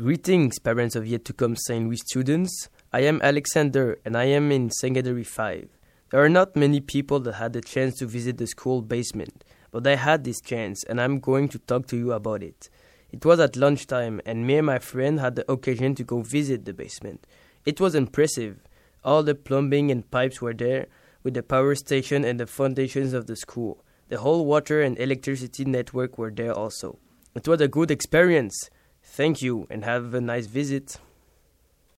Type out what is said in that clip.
Greetings, parents of yet to come St. Louis students. I am Alexander and I am in Secondary 5. There are not many people that had the chance to visit the school basement, but I had this chance and I'm going to talk to you about it. It was at lunchtime and me and my friend had the occasion to go visit the basement. It was impressive. All the plumbing and pipes were there, with the power station and the foundations of the school. The whole water and electricity network were there also. It was a good experience. Thank you and have a nice visit.